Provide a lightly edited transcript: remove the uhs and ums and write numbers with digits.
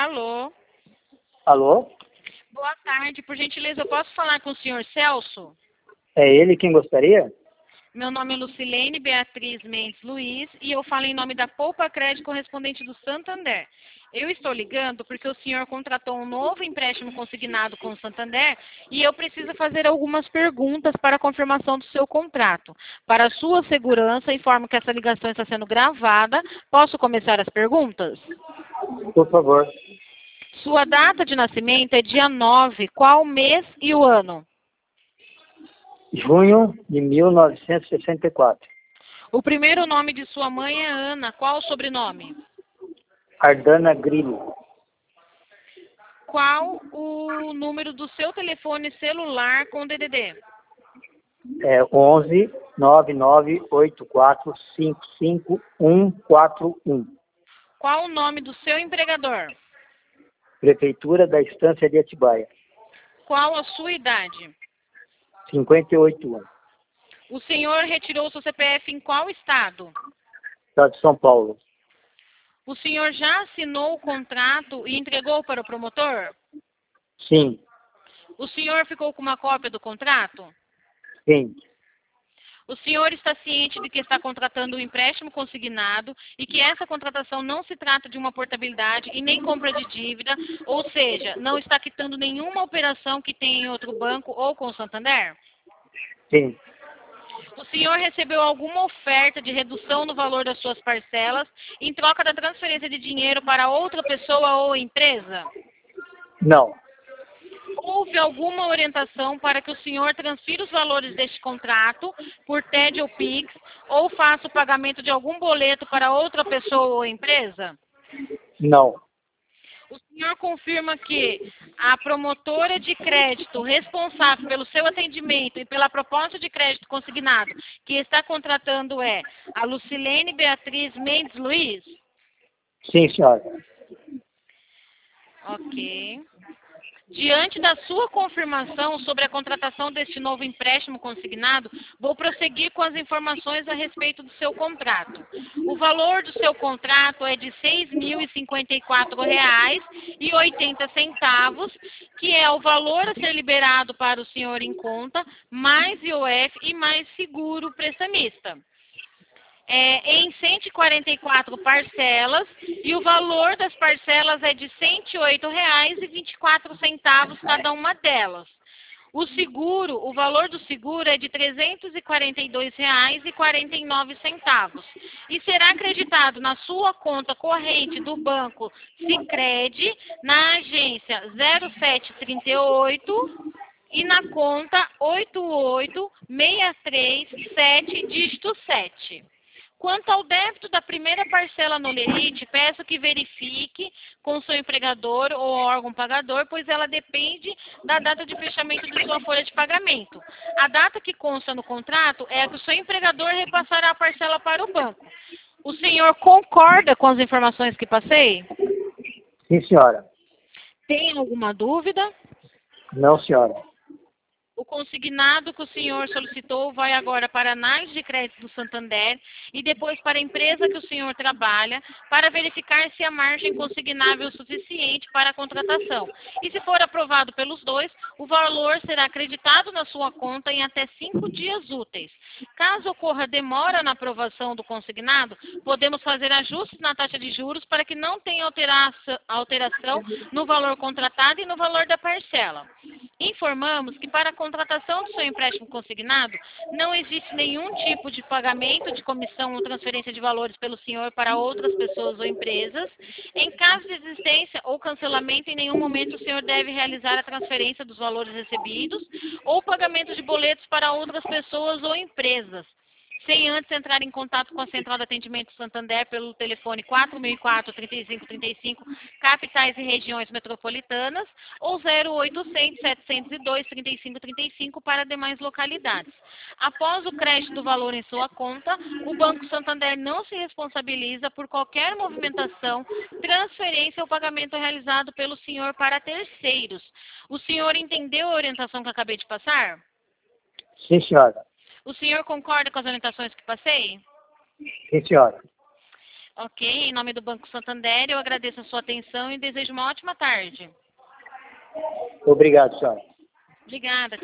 Alô? Alô? Boa tarde, por gentileza, eu posso falar com o senhor Celso? É ele quem gostaria? Meu nome é Lucilene Beatriz Mendes Luiz e eu falo em nome da Poupa Crédito correspondente do Santander. Eu estou ligando porque o senhor contratou um novo empréstimo consignado com o Santander e eu preciso fazer algumas perguntas para a confirmação do seu contrato. Para sua segurança, informo que essa ligação está sendo gravada. Posso começar as perguntas? Por favor. Sua data de nascimento é dia 9. Qual o mês e o ano? Junho de 1964. O primeiro nome de sua mãe é Ana. Qual o sobrenome? Ardana Grillo. Qual o número do seu telefone celular com DDD? É 11 9984 55141. Qual o nome do seu empregador? Prefeitura da Estância de Atibaia. Qual a sua idade? 58 anos. O senhor retirou seu CPF em qual estado? Estado de São Paulo. O senhor já assinou o contrato e entregou para o promotor? Sim. O senhor ficou com uma cópia do contrato? Sim. O senhor está ciente de que está contratando um empréstimo consignado e que essa contratação não se trata de uma portabilidade e nem compra de dívida, ou seja, não está quitando nenhuma operação que tenha em outro banco ou com o Santander? Sim. O senhor recebeu alguma oferta de redução no valor das suas parcelas em troca da transferência de dinheiro para outra pessoa ou empresa? Não. Houve alguma orientação para que o senhor transfira os valores deste contrato por TED ou PIX ou faça o pagamento de algum boleto para outra pessoa ou empresa? Não. O senhor confirma que a promotora de crédito responsável pelo seu atendimento e pela proposta de crédito consignado que está contratando é a Lucilene Beatriz Mendes Luiz? Sim, senhora. Ok. Diante da sua confirmação sobre a contratação deste novo empréstimo consignado, vou prosseguir com as informações a respeito do seu contrato. O valor do seu contrato é de R$ 6.054,80, que é o valor a ser liberado para o senhor em conta, mais IOF e mais seguro prestamista. Em 144 parcelas e o valor das parcelas é de R$ 108,24 cada uma delas. O valor do seguro é de R$ 342,49 e será acreditado na sua conta corrente do banco Sicredi, na agência 0738 e na conta 88637, dígito 7. Quanto ao débito da primeira parcela no lerite, peço que verifique com seu empregador ou órgão pagador, pois ela depende da data de fechamento de sua folha de pagamento. A data que consta no contrato é a que o seu empregador repassará a parcela para o banco. O senhor concorda com as informações que passei? Sim, senhora. Tem alguma dúvida? Não, senhora. O consignado que o senhor solicitou vai agora para a análise de crédito do Santander e depois para a empresa que o senhor trabalha para verificar se a margem consignável é suficiente para a contratação. E se for aprovado pelos dois, o valor será acreditado na sua conta em até 5 dias úteis. Caso ocorra demora na aprovação do consignado, podemos fazer ajustes na taxa de juros para que não tenha alteração no valor contratado e no valor da parcela. Informamos que para a contratação do seu empréstimo consignado, não existe nenhum tipo de pagamento de comissão ou transferência de valores pelo senhor para outras pessoas ou empresas. Em caso de existência ou cancelamento, em nenhum momento o senhor deve realizar a transferência dos valores recebidos ou pagamento de boletos para outras pessoas ou empresas, sem antes entrar em contato com a Central de Atendimento Santander pelo telefone 4004-3535, capitais e regiões metropolitanas, ou 0800-702-3535 para demais localidades. Após o crédito do valor em sua conta, o Banco Santander não se responsabiliza por qualquer movimentação, transferência ou pagamento realizado pelo senhor para terceiros. O senhor entendeu a orientação que acabei de passar? Sim, senhora. O senhor concorda com as orientações que passei? Sim, senhora. Ok, em nome do Banco Santander, eu agradeço a sua atenção e desejo uma ótima tarde. Obrigado, senhora. Obrigada.